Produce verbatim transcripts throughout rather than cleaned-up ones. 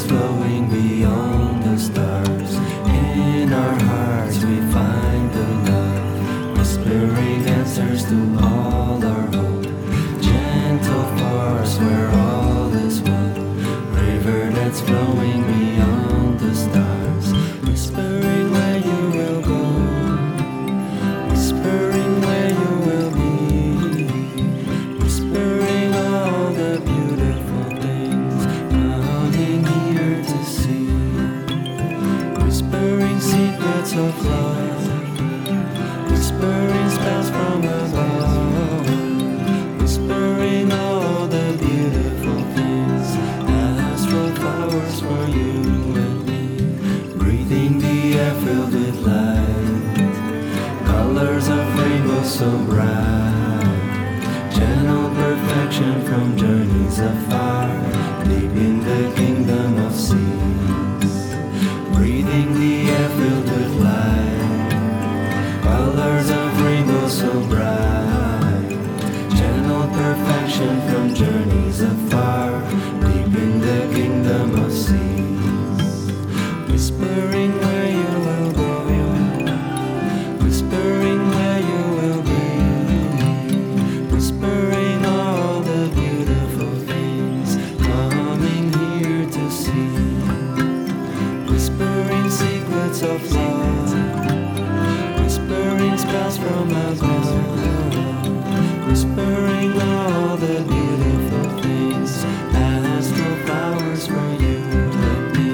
flowing beyond the stars. In our hearts we find the love, whispering answers to all our hope. Gentle force where all is well, river that's flowing beyond the stars. Whispering where you will go, whispering where you will be, whispering all the beautiful things coming here to see. Whispering secrets of love, whispering spells from above, whispering all the beautiful things, astral flowers for you and me. Breathing the air filled with light, colors of rainbow so bright, gentle perfection from journeys afar, deep in the kingdom of seas. Breathing the air filled with light, colors of rainbow so bright, gentle perfection from journeys afar, deep in the kingdom of seas. Whispering where you will go, whispering where you will be, whispering all the beautiful things coming here to see. Whispering secrets of love, whispering spells from above, whispering all the beautiful things, astral flowers for you and me.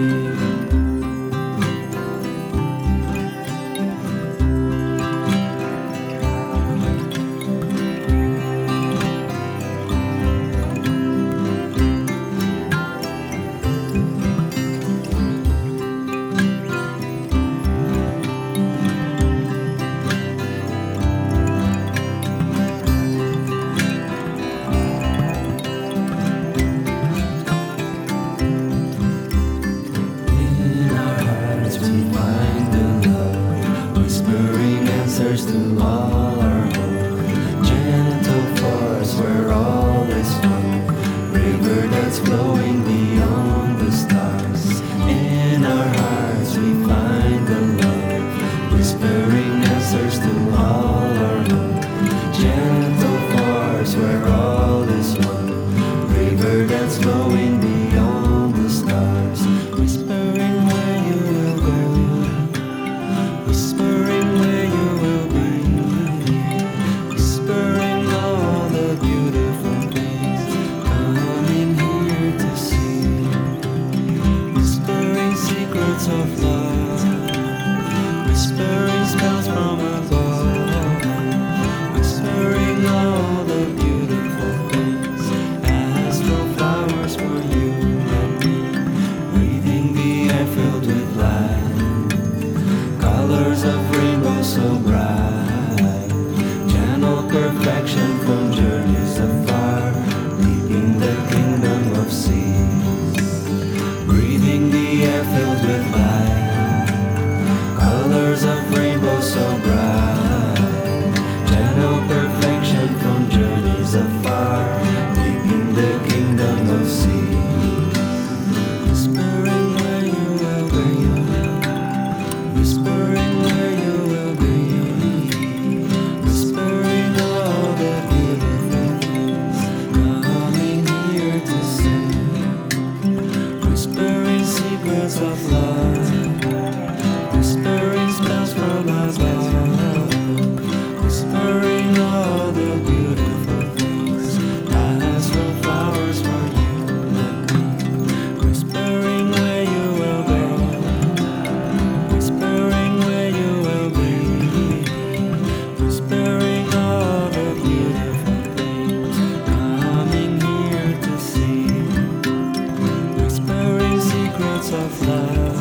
Answers to all our hope, gentle force where all is one, river that's flowing beyond the stars. In our hearts we find the love, whispering answers to all our hope, gentle force where all is one, river that's flowing beyond the stars. Whispering where you will go, whispering where you will be, whispering all the beautiful things coming here to see. Whispering secrets of love, whispering spells from above, whispering all the beautiful things, astral flowers for you and me. Breathing the air filled with light, colors of rainbow so bright, gentle perfection from journeys afar, deep in the kingdom of seas. Breathing the air filled with light, colors of rainbow so bright, gentle perfection from journeys afar, deep in the kingdom of seas. Whispering where you will be, whispering where you will be, whispering all the beautiful things coming here to see. Whispering secrets of love, whispering spells from above, whispering all the beautiful things, astral flowers for you and me. Whispering where you will go, whispering where you will be, whispering all the beautiful things coming here to see. Whispering secrets of love,